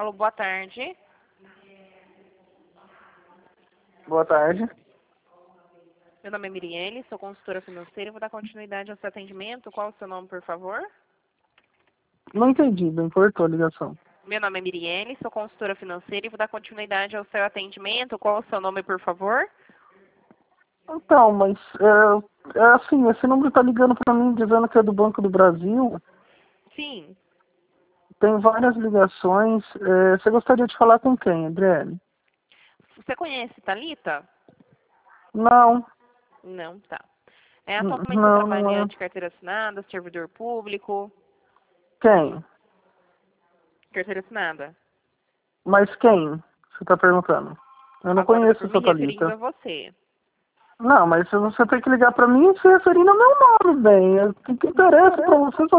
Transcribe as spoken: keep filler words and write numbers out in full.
Alô, boa tarde. Boa tarde. Meu nome é Mirielle, sou consultora financeira e vou dar continuidade ao seu atendimento. Qual o seu nome, por favor? Não entendi, não importou a ligação. Meu nome é Mirielle, sou consultora financeira e vou dar continuidade ao seu atendimento. Qual o seu nome, por favor? Então, mas é, é assim, esse número tá ligando para mim dizendo que é do Banco do Brasil. Sim. Tem várias ligações. É, você gostaria de falar com quem, Adriele? Você conhece Thalita? Não, Não, tá. É, n- atualmente você não, não trabalha é. de carteira assinada, servidor público, Quem? carteira assinada. Mas quem? Você tá perguntando. Eu não Agora eu conheço estou me essa referindo Thalita. a você. Não, mas você tem que ligar para mim se referindo ao meu nome, bem. O que, que interessa para você